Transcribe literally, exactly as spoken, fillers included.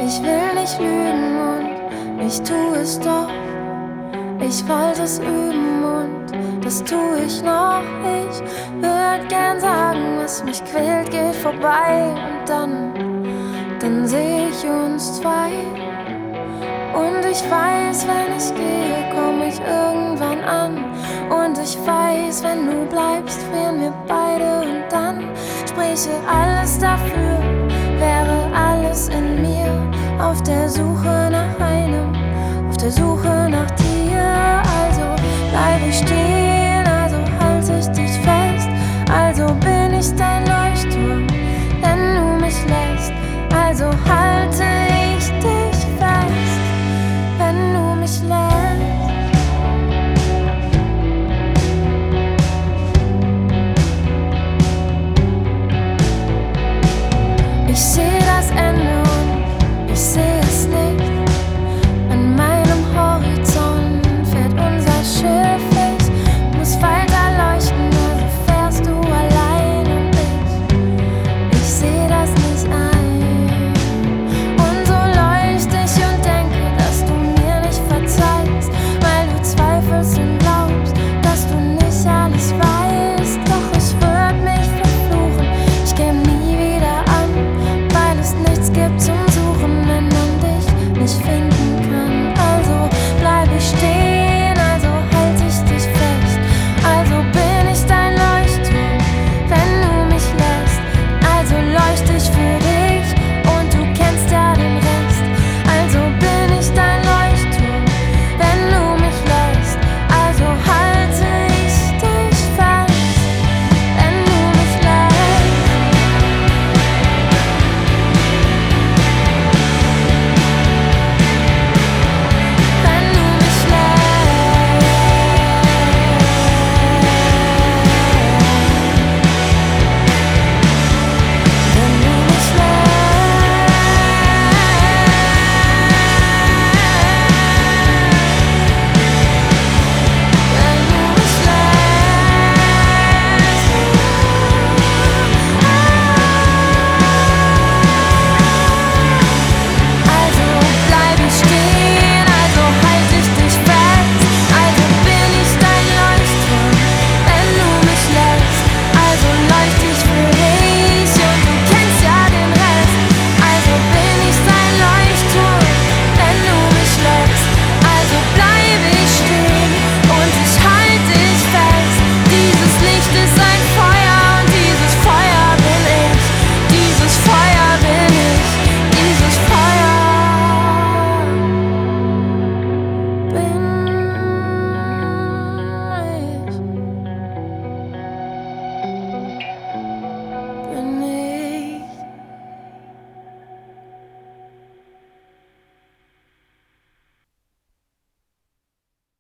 Ich will nicht lügen und ich tu es doch. Ich wollte es üben und das tu ich noch. Ich würd gern sagen, was mich quält, geht vorbei. Und dann, dann seh ich uns zwei. Und ich weiß, wenn ich gehe, komm ich irgendwann an. Und ich weiß, wenn du bleibst, frieren wir beide. Und dann spräche alles dafür, wäre alles in mir. Auf der Suche nach einem, auf der Suche nach dir. Also bleib ich stehen, also halt ich dich fest. Also bin ich dein Leuchtturm, wenn du mich lässt. Also halt